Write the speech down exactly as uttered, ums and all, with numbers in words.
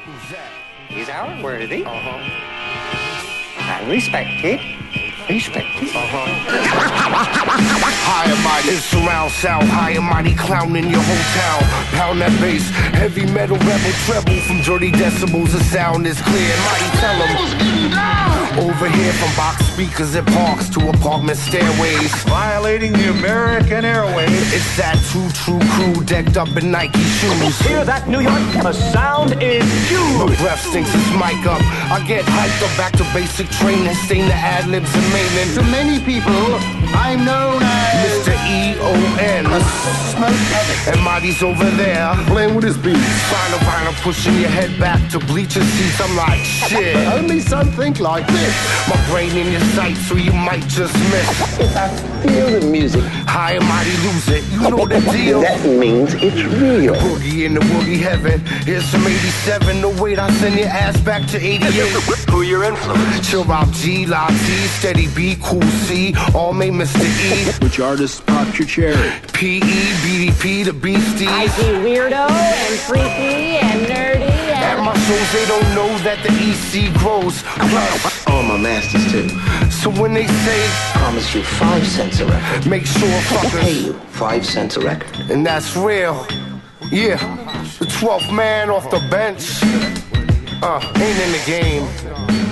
He's our worthy. Uh-huh. And respected. Respected. Uh-huh. High and mighty, it's around south. High and mighty clown in your hometown. Pound that bass, heavy metal rebel treble. From dirty decibels, the sound is clear. Mighty tell 'em. Over here from box speakers and parks to apartment stairways. Violating the American airways. It's that true, true crew decked up in Nike shoes. Hear that, New York? The sound is huge. My breath stinks this mic up. I get hyped up back to basic training. Sting the ad-libs and mainland. To many people, I'm known as Mister E O N. Smoke Addict. And Marty's over there Playing with his beats. Final, final, pushing your head back to bleacher seats. I'm like, shit. But only some think like this. My brain in your sight, so you might just miss. If I feel the music, High and mighty lose it. You know the deal. that means it's real. Boogie in the woogie heaven. Here's some eighty-seven. No wait, I'll send your ass back to eighty-eight. Who your influence? Chill out G, La T, Steady B, Cool C, all made Mister E. Which artist popped your cherry? P E, B D P, the Beasties. I see weirdo and freaky and nerdy At and... my shows, they don't know that the E C grows. Plus, All my masters too. so when they say, Promise you five cents a record. make sure I'll pay fuckers, you five cents a record. and that's real. Yeah, the twelfth man off the bench. Uh, ain't in the game.